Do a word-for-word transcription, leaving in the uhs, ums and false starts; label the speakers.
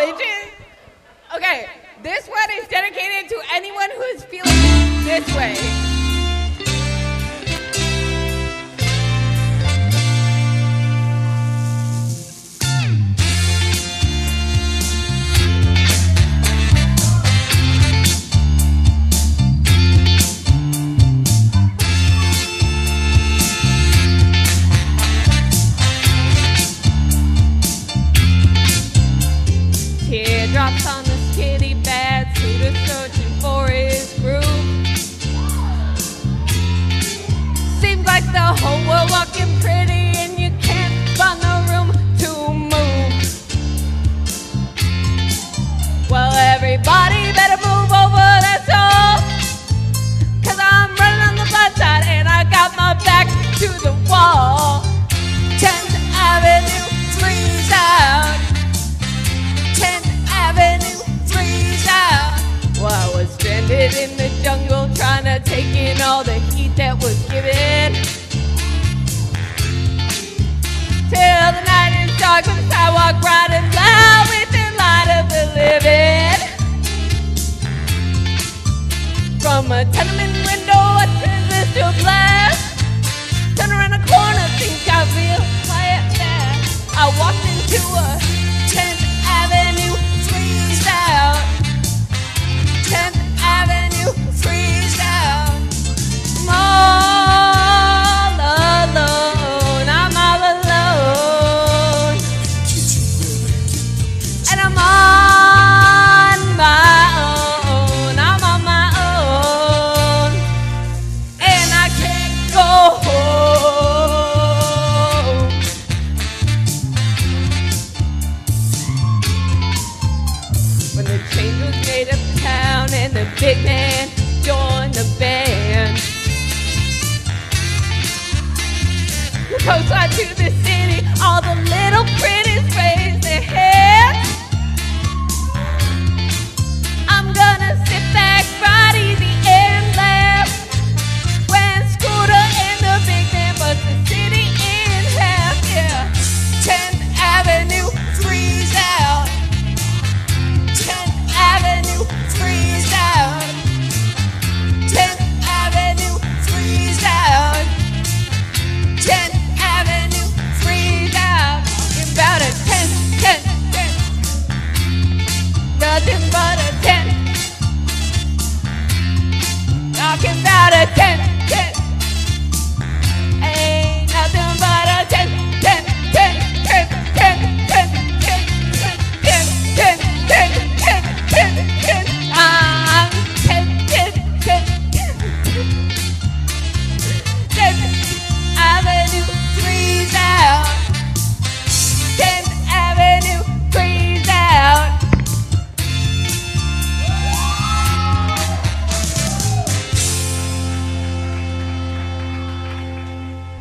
Speaker 1: bitches. Okay, this one is dedicated to anyone who is feeling this way. Teardrops on the skitty bed, Suda searching for his groove. Seems like the whole world looking pretty and you can't find the room to move. Well, everybody better move over, that's all. Cause I'm running on the blind side and I got my back to the wall. tenth Avenue, freeze out. tenth Avenue, freeze out. Well, I was stranded in the jungle trying to take in all the heat that was given. Till the night is dark on the sidewalk, riding loud with the light of the living. From a tenement window, a transistor blast. Turn around a corner, think I feel quiet there. I walked into a tenth Avenue, freeze out. tenth Avenue, freeze out. I'm all alone, I'm all alone. And I'm on my own, I'm on my own. And I can't go home. When the change was made uptown and the big man joined the band. The coastline to the city,